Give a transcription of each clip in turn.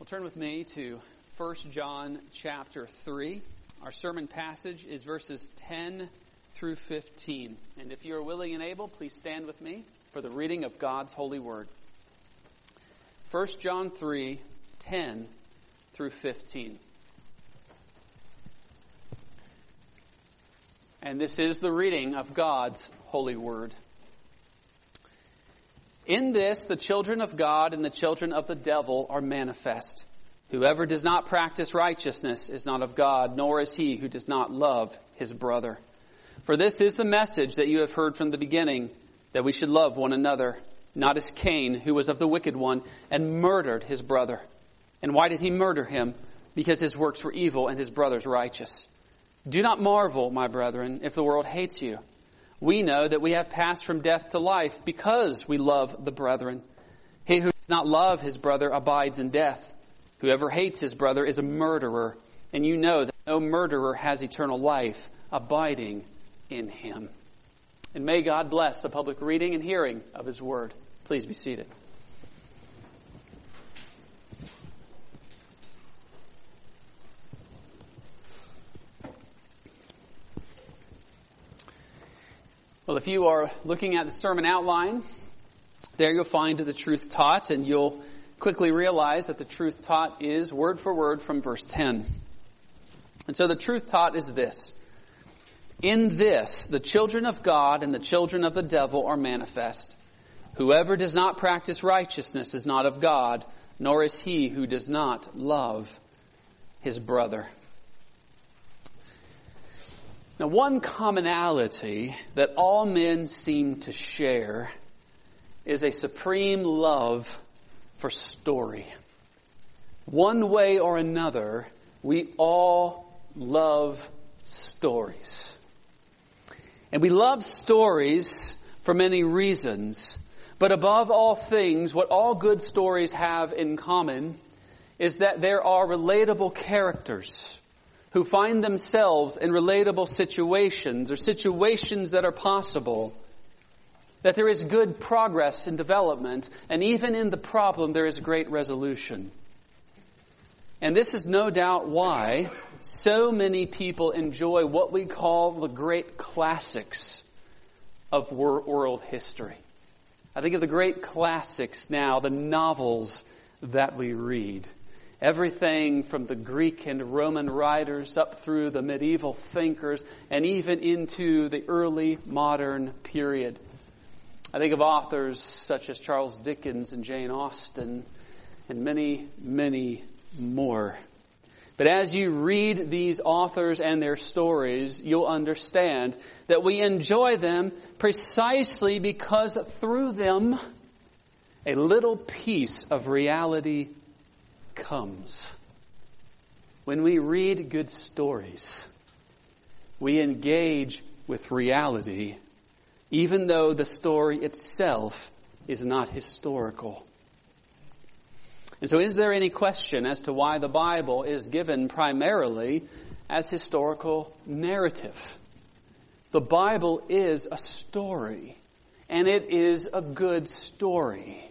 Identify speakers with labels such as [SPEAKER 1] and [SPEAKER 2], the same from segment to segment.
[SPEAKER 1] Turn with me to 1 John chapter 3. Our sermon passage is verses 10 through 15. And if you are willing and able, please stand with me for the reading of God's holy word. 1 John 3, 10 through 15. And this is the reading of God's holy word. In this, the children of God and the children of the devil are manifest. Whoever does not practice righteousness is not of God, nor is he who does not love his brother. For this is the message that you have heard from the beginning, that we should love one another, not as Cain, who was of the wicked one, and murdered his brother. And why did he murder him? Because his works were evil and his brother's righteous. Do not marvel, my brethren, if the world hates you. We know that we have passed from death to life because we love the brethren. He who does not love his brother abides in death. Whoever hates his brother is a murderer, and you know that no murderer has eternal life abiding in him. And may God bless the public reading and hearing of his word. Please be seated. Well, if you are looking at the sermon outline, there you'll find the truth taught, and you'll quickly realize that the truth taught is word for word from verse 10. And so the truth taught is this. In this, the children of God and the children of the devil are manifest. Whoever does not practice righteousness is not of God, nor is he who does not love his brother. Now, one commonality that all men seem to share is a supreme love for story. One way or another, we all love stories. And we love stories for many reasons. But above all things, what all good stories have in common is that there are relatable characters who find themselves in relatable situations or situations that are possible, that there is good progress in development, and even in the problem there is great resolution. And this is no doubt why so many people enjoy what we call the great classics of world history. I think of the great classics now, the novels that we read. Everything from the Greek and Roman writers up through the medieval thinkers and even into the early modern period. I think of authors such as Charles Dickens and Jane Austen and many, many more. But as you read these authors and their stories, you'll understand that we enjoy them precisely because through them a little piece of reality comes. When we read good stories, we engage with reality, even though the story itself is not historical. And so is there any question as to why the Bible is given primarily as historical narrative? The Bible is a story, and it is a good story.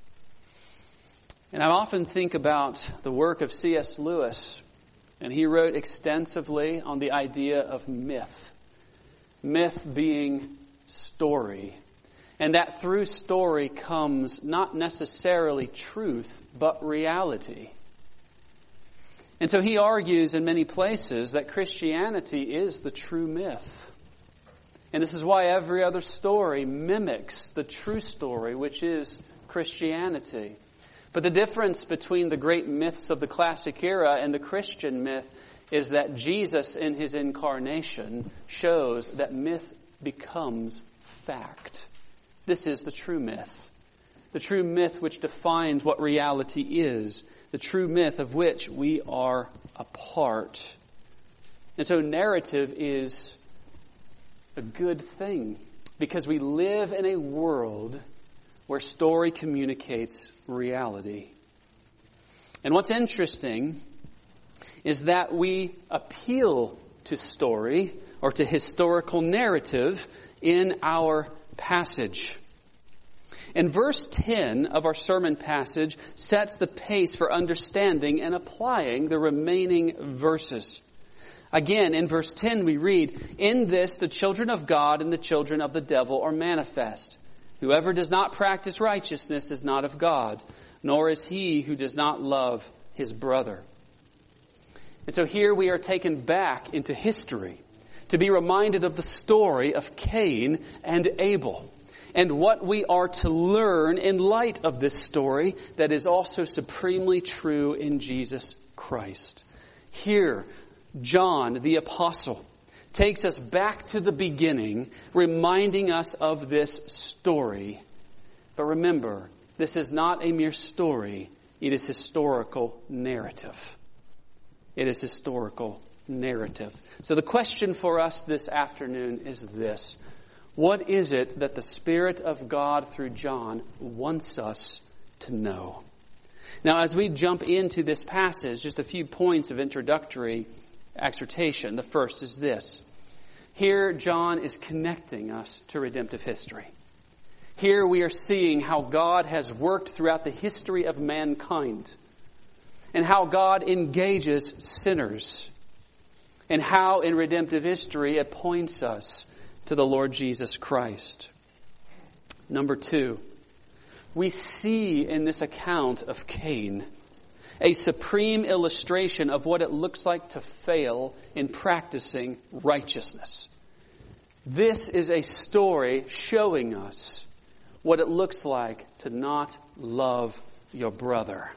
[SPEAKER 1] And I often think about the work of C.S. Lewis, and he wrote extensively on the idea of myth. Myth being story. And that through story comes not necessarily truth, but reality. And so he argues in many places that Christianity is the true myth. And this is why every other story mimics the true story, which is Christianity. But the difference between the great myths of the classic era and the Christian myth is that Jesus in his incarnation shows that myth becomes fact. This is the true myth. The true myth which defines what reality is. The true myth of which we are a part. And so narrative is a good thing because we live in a world where story communicates reality. And what's interesting is that we appeal to story or to historical narrative in our passage. And verse 10 of our sermon passage sets the pace for understanding and applying the remaining verses. Again, in verse 10 we read, "In this the children of God and the children of the devil are manifest. Whoever does not practice righteousness is not of God, nor is he who does not love his brother." And so here we are taken back into history to be reminded of the story of Cain and Abel, and what we are to learn in light of this story that is also supremely true in Jesus Christ. Here, John, the apostle, takes us back to the beginning, reminding us of this story. But remember, this is not a mere story. It is historical narrative. It is historical narrative. So the question for us this afternoon is this: what is it that the Spirit of God through John wants us to know? Now, as we jump into this passage, just a few points of introductory exhortation. The first is this. Here, John is connecting us to redemptive history. Here we are seeing how God has worked throughout the history of mankind, and how God engages sinners, and how in redemptive history it points us to the Lord Jesus Christ. Number two, we see in this account of Cain a supreme illustration of what it looks like to fail in practicing righteousness. This is a story showing us what it looks like to not love your brother.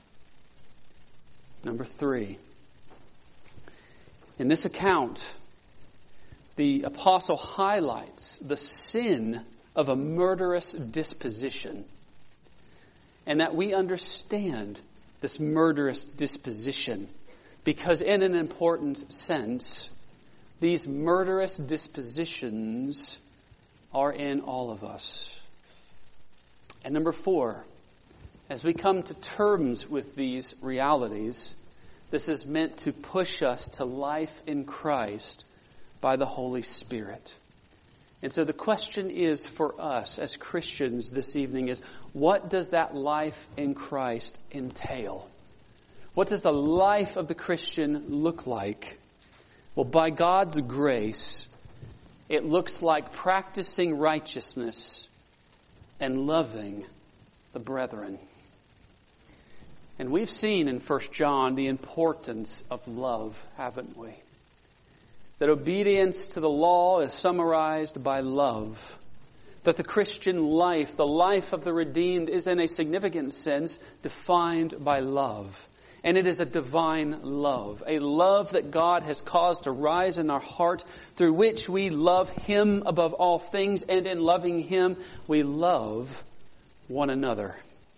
[SPEAKER 1] Number three, in this account, the apostle highlights the sin of a murderous disposition, and that we understand this murderous disposition because, in an important sense, these murderous dispositions are in all of us. And number four, as we come to terms with these realities, this is meant to push us to life in Christ by the Holy Spirit. And so the question is for us as Christians this evening is, what does that life in Christ entail? What does the life of the Christian look like? Well, by God's grace, it looks like practicing righteousness and loving the brethren. And we've seen in 1 John the importance of love, haven't we? That obedience to the law is summarized by love. That the Christian life, the life of the redeemed, is in a significant sense defined by love. And it is a divine love, a love that God has caused to rise in our heart, through which we love Him above all things, and in loving Him, we love one another.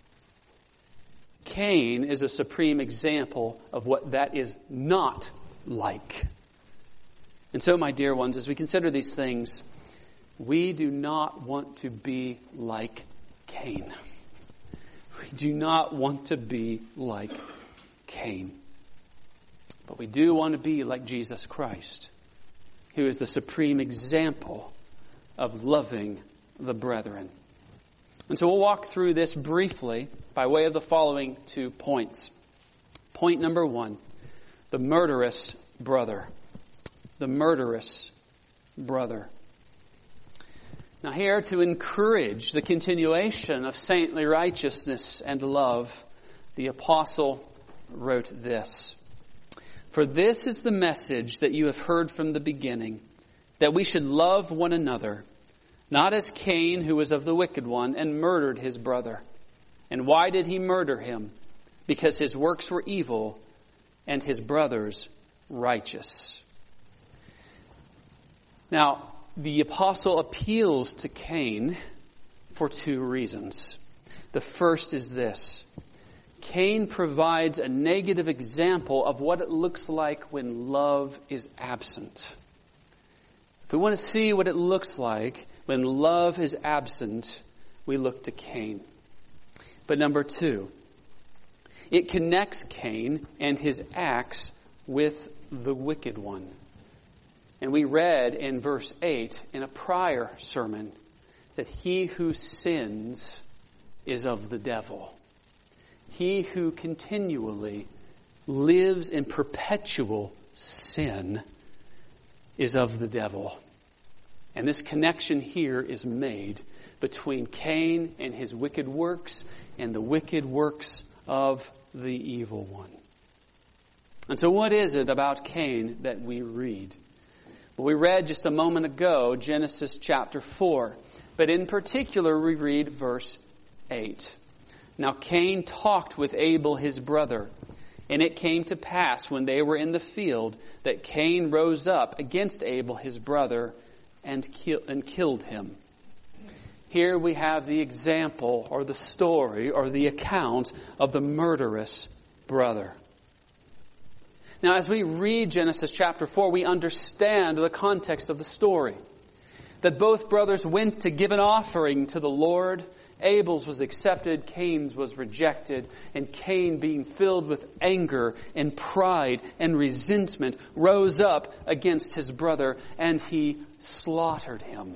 [SPEAKER 1] Cain is a supreme example of what that is not like. And so, my dear ones, as we consider these things, we do not want to be like Cain. We do not want to be like Cain. But we do want to be like Jesus Christ, who is the supreme example of loving the brethren. And so we'll walk through this briefly by way of the following 2 points. Point number 1, the murderous brother. The murderous brother. Now here, to encourage the continuation of saintly righteousness and love, the apostle wrote this: "For this is the message that you have heard from the beginning, that we should love one another, not as Cain, who was of the wicked one, and murdered his brother. And why did he murder him? Because his works were evil, and his brother's righteous." Now, the apostle appeals to Cain for 2 reasons. The first is this: Cain provides a negative example of what it looks like when love is absent. If we want to see what it looks like when love is absent, we look to Cain. But number 2, it connects Cain and his acts with the wicked one. And we read in verse 8 in a prior sermon that he who sins is of the devil. He who continually lives in perpetual sin is of the devil. And this connection here is made between Cain and his wicked works and the wicked works of the evil one. And so what is it about Cain that we read? Well, we read just a moment ago Genesis chapter 4. But in particular, we read verse 8. Now Cain talked with Abel his brother, and it came to pass when they were in the field that Cain rose up against Abel his brother and killed him. Here we have the example or the story or the account of the murderous brother. Now as we read Genesis chapter 4, we understand the context of the story. That both brothers went to give an offering to the Lord. Abel's was accepted, Cain's was rejected. And Cain, being filled with anger and pride and resentment, rose up against his brother and he slaughtered him.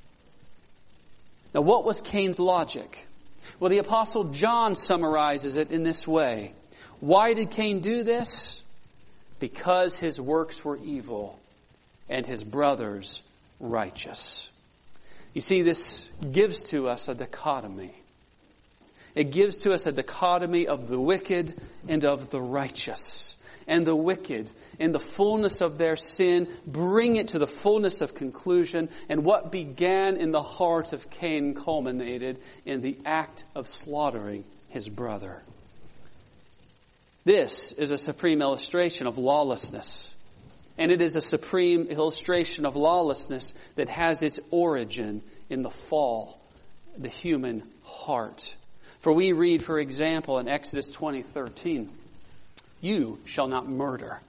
[SPEAKER 1] Now what was Cain's logic? Well, the Apostle John summarizes it in this way. Why did Cain do this? Because his works were evil and his brothers righteous. You see, this gives to us a dichotomy. It gives to us a dichotomy of the wicked and of the righteous. And the wicked, in the fullness of their sin, bring it to the fullness of conclusion. And what began in the heart of Cain culminated in the act of slaughtering his brother. This is a supreme illustration of lawlessness. And it is a supreme illustration of lawlessness that has its origin in the fall, the human heart. For we read, for example, in Exodus 20:13, "You shall not murder."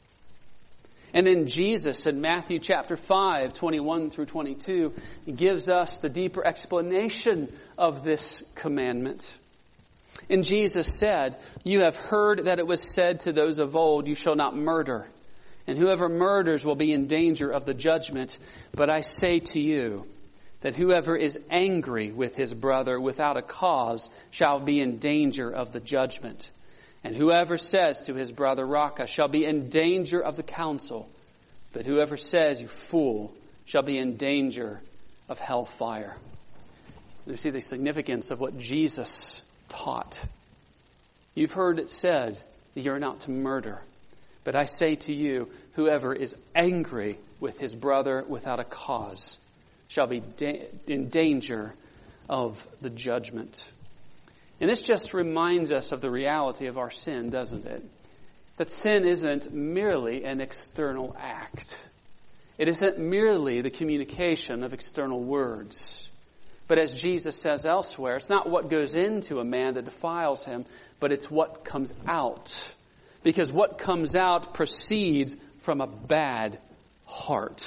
[SPEAKER 1] And then Jesus in Matthew chapter 5, 21 through 22, gives us the deeper explanation of this commandment. And Jesus said, "You have heard that it was said to those of old, 'You shall not murder.' And whoever murders will be in danger of the judgment. But I say to you that whoever is angry with his brother without a cause shall be in danger of the judgment. And whoever says to his brother, 'Raca,' shall be in danger of the council. But whoever says, 'You fool,' shall be in danger of hellfire." You see the significance of what Jesus taught. You've heard it said that you're not to murder. But I say to you, whoever is angry with his brother without a cause shall be in danger of the judgment. And this just reminds us of the reality of our sin, doesn't it? That sin isn't merely an external act. It isn't merely the communication of external words. But as Jesus says elsewhere, it's not what goes into a man that defiles him, but it's what comes out. Because what comes out proceeds from a bad heart.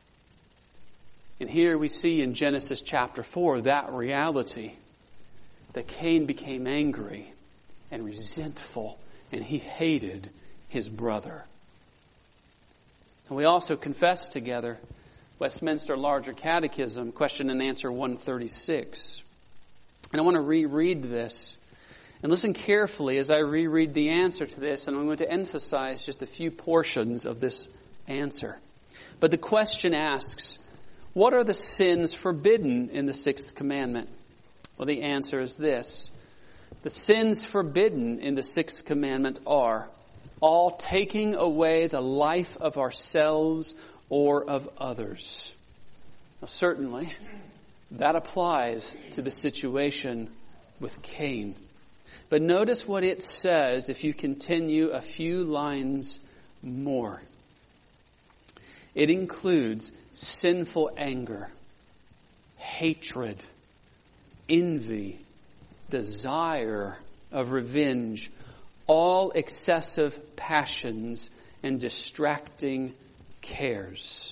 [SPEAKER 1] And here we see in Genesis chapter 4 that reality. That Cain became angry and resentful and he hated his brother. And we also confessed together Westminster Larger Catechism, question and answer 136. And I want to reread this. And listen carefully as I reread the answer to this, and I'm going to emphasize just a few portions of this answer. But the question asks, what are the sins forbidden in the sixth commandment? Well, the answer is this. The sins forbidden in the sixth commandment are all taking away the life of ourselves or of others. Now, certainly, that applies to the situation with Cain. But notice what it says if you continue a few lines more. It includes sinful anger, hatred, envy, desire of revenge, all excessive passions and distracting cares.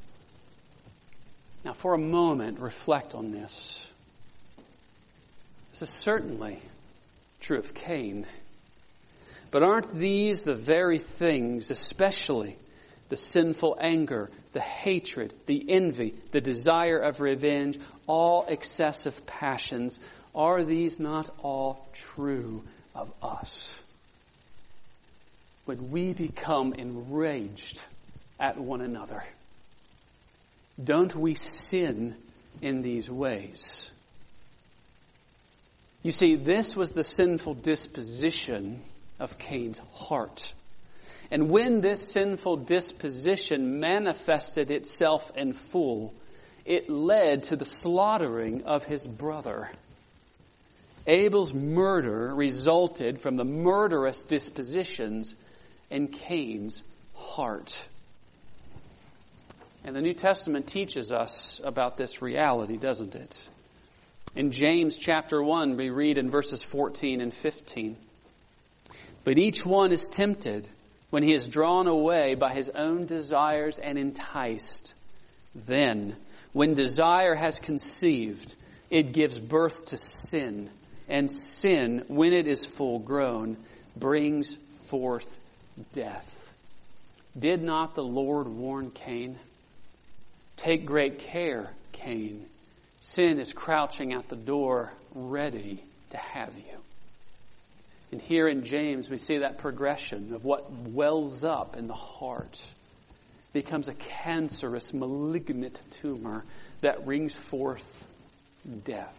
[SPEAKER 1] Now for a moment, reflect on this. This is certainly true of Cain. But aren't these the very things, especially, the sinful anger, the hatred, the envy, the desire of revenge, all excessive passions, are these not all true of us? When we become enraged at one another, don't we sin in these ways? You see, this was the sinful disposition of Cain's heart. And when this sinful disposition manifested itself in full, it led to the slaughtering of his brother. Abel's murder resulted from the murderous dispositions in Cain's heart. And the New Testament teaches us about this reality, doesn't it? In James chapter 1, we read in verses 14 and 15, "But each one is tempted when he is drawn away by his own desires and enticed. Then, when desire has conceived, it gives birth to sin. And sin, when it is full grown, brings forth death." Did not the Lord warn Cain? "Take great care, Cain. Sin is crouching at the door, ready to have you." And here in James, we see that progression of what wells up in the heart becomes a cancerous, malignant tumor that brings forth death.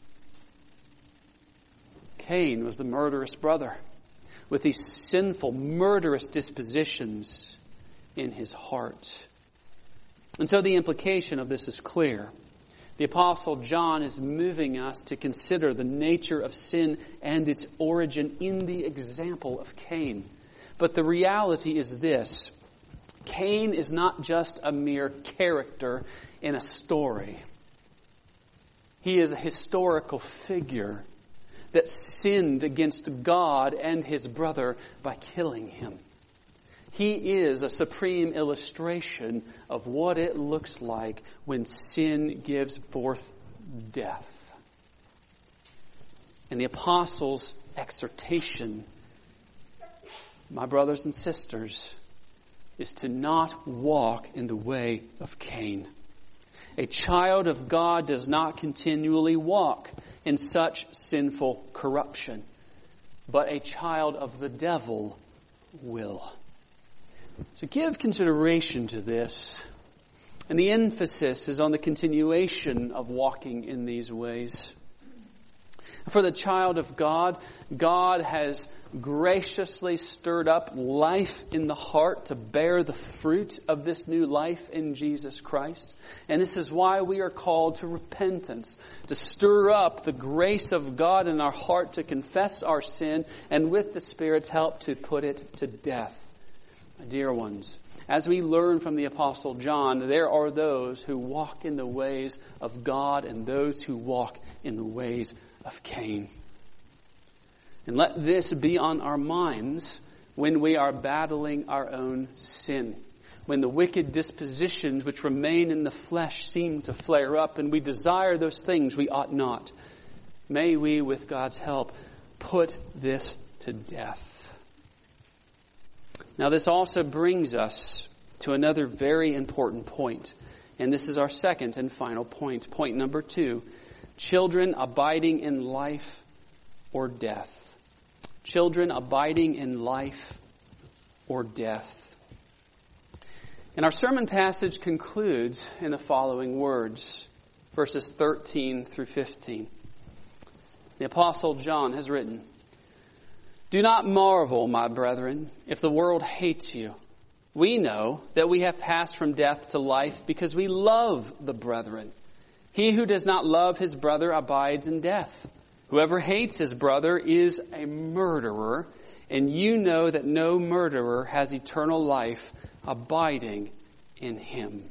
[SPEAKER 1] Cain was the murderous brother with these sinful, murderous dispositions in his heart. And so the implication of this is clear. The Apostle John is moving us to consider the nature of sin and its origin in the example of Cain. But the reality is this: Cain is not just a mere character in a story. He is a historical figure that sinned against God and his brother by killing him. He is a supreme illustration of what it looks like when sin gives forth death. And the apostles' exhortation, my brothers and sisters, is to not walk in the way of Cain. A child of God does not continually walk in such sinful corruption, but a child of the devil will. So give consideration to this. And the emphasis is on the continuation of walking in these ways. For the child of God, God has graciously stirred up life in the heart to bear the fruit of this new life in Jesus Christ. And this is why we are called to repentance, to stir up the grace of God in our heart to confess our sin, and with the Spirit's help to put it to death. My dear ones, as we learn from the Apostle John, there are those who walk in the ways of God and those who walk in the ways of Cain. And let this be on our minds when we are battling our own sin. When the wicked dispositions which remain in the flesh seem to flare up and we desire those things we ought not. May we, with God's help, put this to death. Now, this also brings us to another very important point. And this is our second and final point. Point number 2. Children abiding in life or death. Children abiding in life or death. And our sermon passage concludes in the following words, verses 13 through 15. The Apostle John has written, "Do not marvel, my brethren, if the world hates you. We know that we have passed from death to life because we love the brethren. He who does not love his brother abides in death. Whoever hates his brother is a murderer, and you know that no murderer has eternal life abiding in him."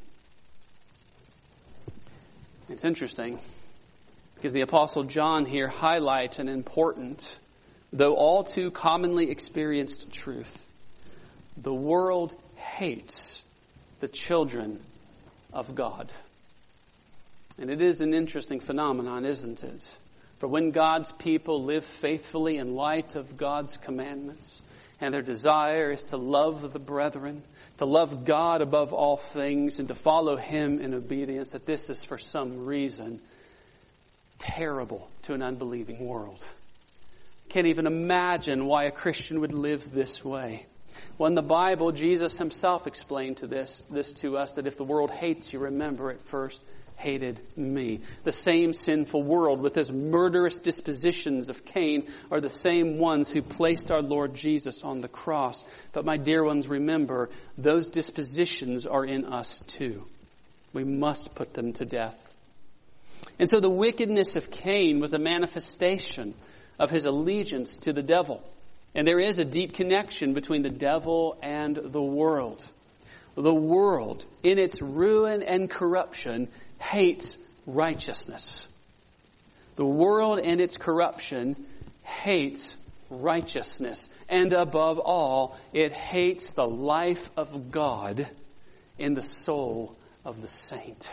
[SPEAKER 1] It's interesting because the Apostle John here highlights an important, though all too commonly experienced truth. The world hates the children of God. And it is an interesting phenomenon, isn't it? For when God's people live faithfully in light of God's commandments, and their desire is to love the brethren, to love God above all things, and to follow Him in obedience, that this is for some reason terrible to an unbelieving world. Can't even imagine why a Christian would live this way. Well, in the Bible, Jesus Himself explained this to us, that if the world hates you, remember it first hated me. The same sinful world with its murderous dispositions of Cain are the same ones who placed our Lord Jesus on the cross. But my dear ones, remember, those dispositions are in us too. We must put them to death. And so the wickedness of Cain was a manifestation of his allegiance to the devil. And there is a deep connection between the devil and the world. The world, in its ruin and corruption, hates righteousness. The world in its corruption hates righteousness. And above all, it hates the life of God in the soul of the saint.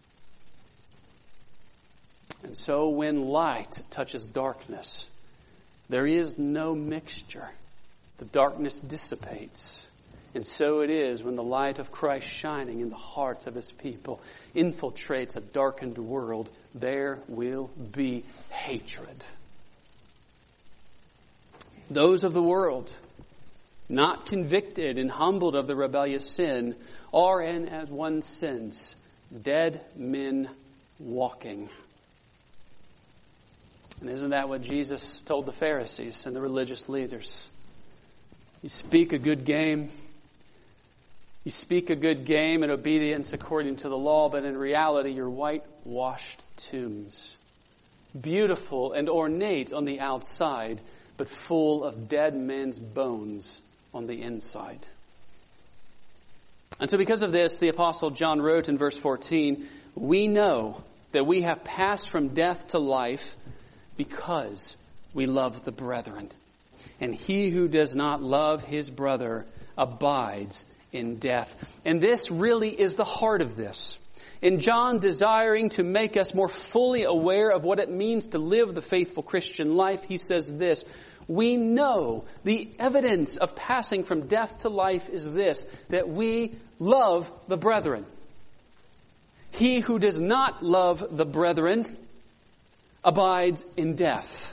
[SPEAKER 1] And so when light touches darkness, there is no mixture. The darkness dissipates. And so it is when the light of Christ shining in the hearts of His people infiltrates a darkened world, there will be hatred. Those of the world, not convicted and humbled of the rebellious sin, are in, as one sense, dead men walking. And isn't that what Jesus told the Pharisees and the religious leaders? You speak a good game. You speak a good game in obedience according to the law, but in reality you're whitewashed tombs. Beautiful and ornate on the outside, but full of dead men's bones on the inside. And so because of this, the Apostle John wrote in verse 14, we know that we have passed from death to life because we love the brethren. And he who does not love his brother abides in death. And this really is the heart of this. In John desiring to make us more fully aware of what it means to live the faithful Christian life, he says this, we know the evidence of passing from death to life is this, that we love the brethren. He who does not love the brethren abides in death.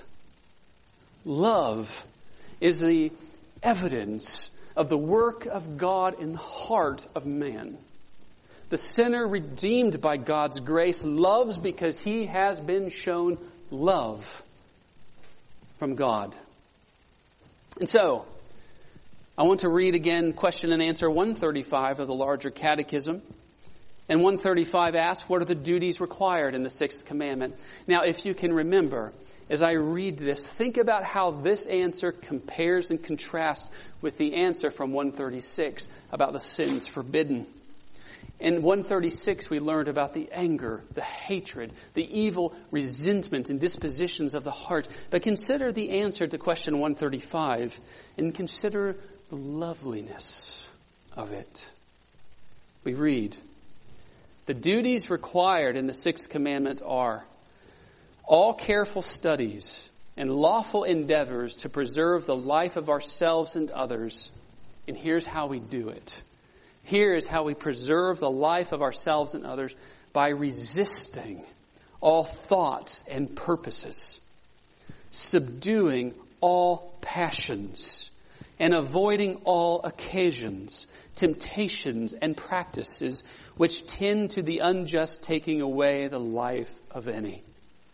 [SPEAKER 1] Love is the evidence of the work of God in the heart of man. The sinner redeemed by God's grace loves because he has been shown love from God. And so, I want to read again question and answer 135 of the larger catechism. And 135 asks, what are the duties required in the sixth commandment? Now, if you can remember, as I read this, think about how this answer compares and contrasts with the answer from 136 about the sins forbidden. In 136, we learned about the anger, the hatred, the evil resentment and dispositions of the heart. But consider the answer to question 135 and consider the loveliness of it. We read, the duties required in the sixth commandment are all careful studies and lawful endeavors to preserve the life of ourselves and others. And here's how we do it. Here is how we preserve the life of ourselves and others, by resisting all thoughts and purposes, subduing all passions, and avoiding all occasions, temptations, and practices which tend to the unjust taking away the life of any.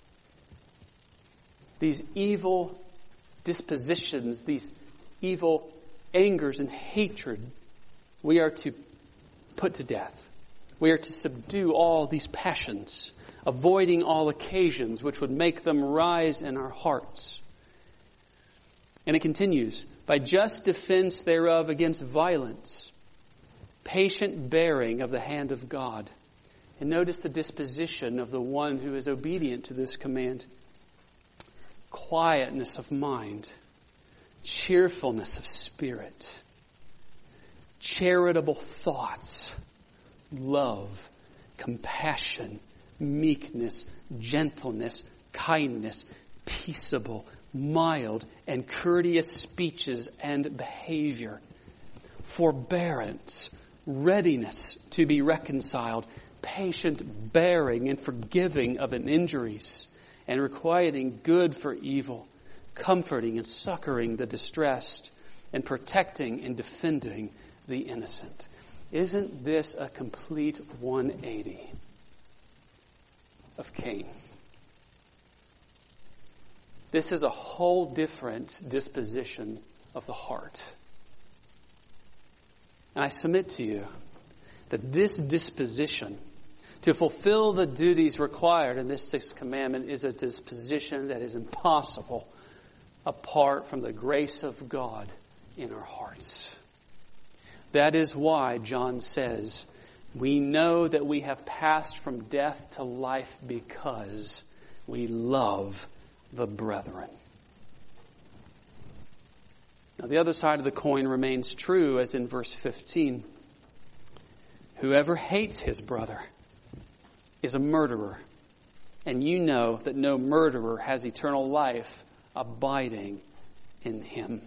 [SPEAKER 1] These evil dispositions, these evil angers and hatred, we are to put to death. We are to subdue all these passions, avoiding all occasions which would make them rise in our hearts. And it continues, by just defense thereof against violence, patient bearing of the hand of God. And notice the disposition of the one who is obedient to this command. Quietness of mind, cheerfulness of spirit, charitable thoughts, love, compassion, meekness, gentleness, kindness, peaceable, mild and courteous speeches and behavior, forbearance, readiness to be reconciled, patient bearing and forgiving of injuries, and requiting good for evil, comforting and succoring the distressed, and protecting and defending the innocent. Isn't this a complete 180 of Cain? This is a whole different disposition of the heart. And I submit to you that this disposition to fulfill the duties required in this sixth commandment is a disposition that is impossible apart from the grace of God in our hearts. That is why John says, we know that we have passed from death to life because we love the brethren. Now the other side of the coin remains true, as in verse 15. Whoever hates his brother is a murderer, and you know that no murderer has eternal life abiding in him.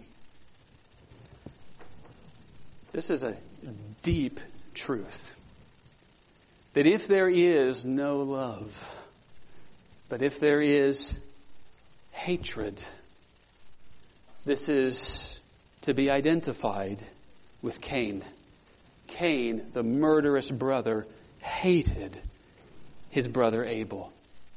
[SPEAKER 1] This is a deep truth. That if there is no love, but if there is hatred, this is to be identified with Cain. Cain, the murderous brother, hated his brother Abel.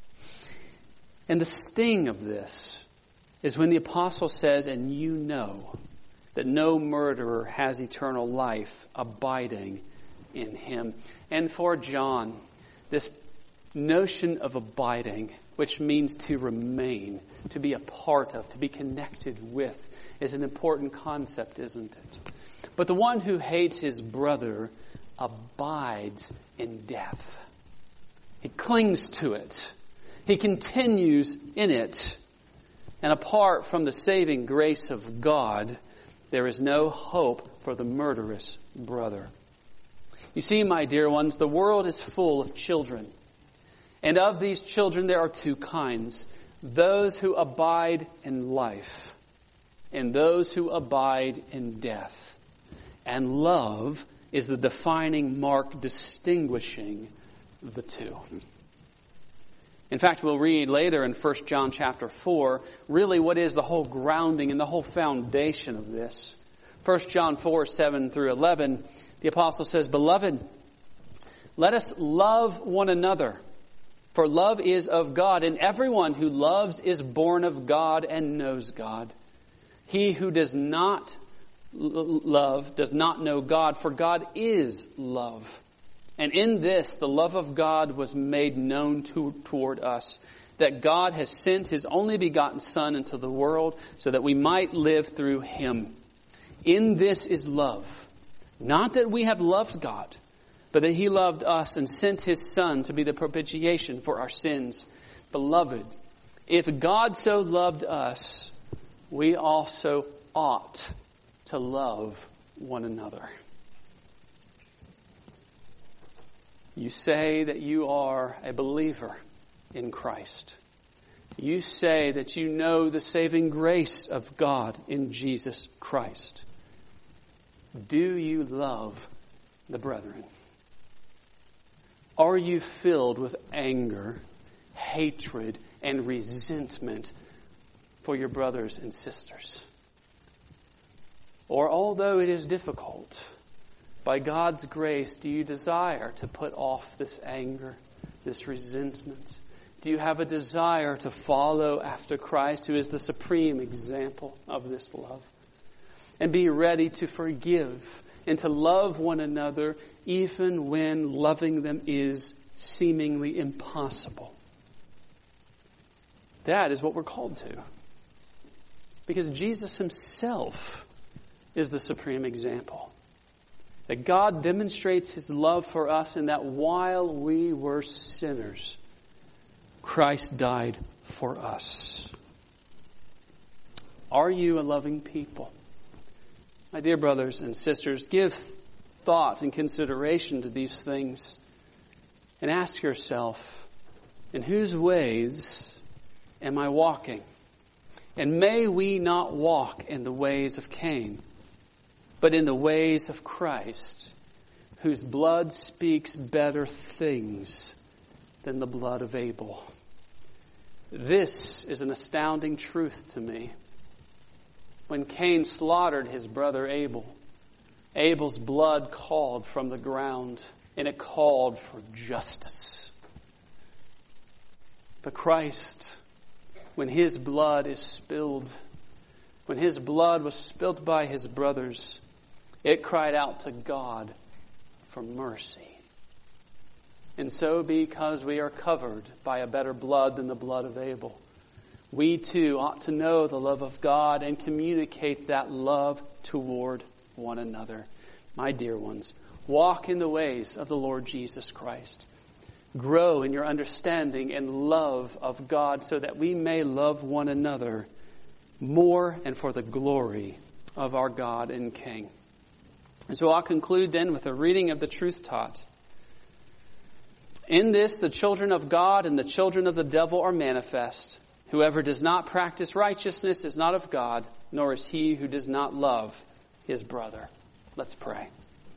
[SPEAKER 1] And the sting of this is when the apostle says, and you know that no murderer has eternal life abiding in him. And for John, this notion of abiding, which means to remain, to be a part of, to be connected with, is an important concept, isn't it? But the one who hates his brother abides in death. He clings to it. He continues in it. And apart from the saving grace of God, there is no hope for the murderous brother. You see, my dear ones, the world is full of children. And of these children, there are two kinds. Those who abide in life and those who abide in death. And love is the defining mark distinguishing the two. In fact, we'll read later in 1 John chapter 4, really what is the whole grounding and the whole foundation of this. 1 John 4, 7 through 11, the apostle says, Beloved, let us love one another, for love is of God, and everyone who loves is born of God and knows God. He who does not love does not know God, for God is love. And in this, the love of God was made known toward us, that God has sent His only begotten Son into the world so that we might live through Him. In this is love. Not that we have loved God, but that He loved us and sent His Son to be the propitiation for our sins. Beloved, if God so loved us, we also ought to love one another. You say that you are a believer in Christ. You say that you know the saving grace of God in Jesus Christ. Do you love the brethren? Are you filled with anger, hatred, and resentment for your brothers and sisters? Or although it is difficult, by God's grace, do you desire to put off this anger, this resentment? Do you have a desire to follow after Christ, who is the supreme example of this love? And be ready to forgive and to love one another even when loving them is seemingly impossible. That is what we're called to. Because Jesus Himself is the supreme example. That God demonstrates His love for us in that while we were sinners, Christ died for us. Are you a loving people? My dear brothers and sisters, give thought and consideration to these things and ask yourself, in whose ways am I walking? And may we not walk in the ways of Cain, but in the ways of Christ, whose blood speaks better things than the blood of Abel. This is an astounding truth to me. When Cain slaughtered his brother Abel, Abel's blood called from the ground, and it called for justice. But Christ, when his blood is spilled, when his blood was spilled by his brothers, it cried out to God for mercy. And so, because we are covered by a better blood than the blood of Abel, we too ought to know the love of God and communicate that love toward one another. My dear ones, walk in the ways of the Lord Jesus Christ. Grow in your understanding and love of God so that we may love one another more and for the glory of our God and King. And so I'll conclude then with a reading of the truth taught. In this, the children of God and the children of the devil are manifest. Whoever does not practice righteousness is not of God, nor is he who does not love his brother. Let's pray.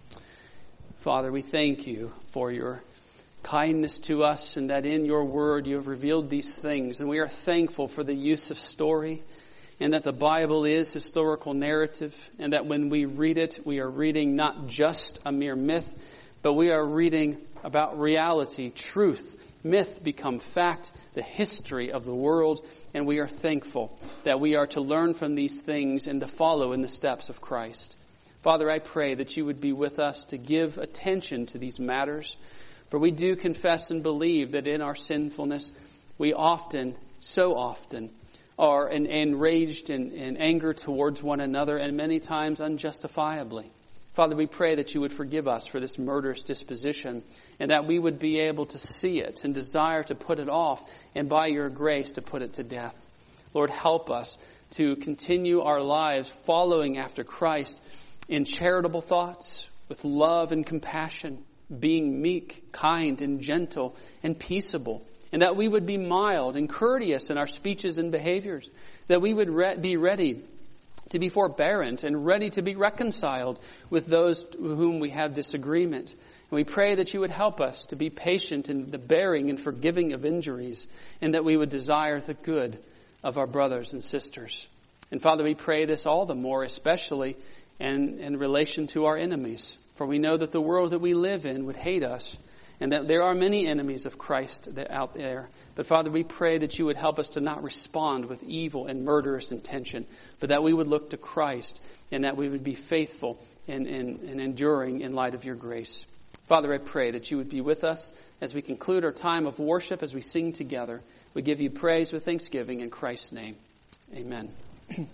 [SPEAKER 1] Father, we thank you for your kindness to us and that in your word you have revealed these things. And we are thankful for the use of story and that the Bible is historical narrative and that when we read it, we are reading not just a mere myth, but we are reading about reality, truth. Myth become fact, the history of the world, and we are thankful that we are to learn from these things and to follow in the steps of Christ. Father, I pray that you would be with us to give attention to these matters, for we do confess and believe that in our sinfulness, we often, so often, are enraged in anger towards one another, and many times unjustifiably. Father, we pray that you would forgive us for this murderous disposition and that we would be able to see it and desire to put it off and by your grace to put it to death. Lord, help us to continue our lives following after Christ in charitable thoughts, with love and compassion, being meek, kind, and gentle, and peaceable, and that we would be mild and courteous in our speeches and behaviors, that we would be ready to be forbearant and ready to be reconciled with those with whom we have disagreement. And we pray that you would help us to be patient in the bearing and forgiving of injuries, and that we would desire the good of our brothers and sisters. And Father, we pray this all the more, especially in relation to our enemies. For we know that the world that we live in would hate us, and that there are many enemies of Christ out there. But Father, we pray that you would help us to not respond with evil and murderous intention, but that we would look to Christ and that we would be faithful and enduring in light of your grace. Father, I pray that you would be with us as we conclude our time of worship, as we sing together. We give you praise with thanksgiving in Christ's name. Amen.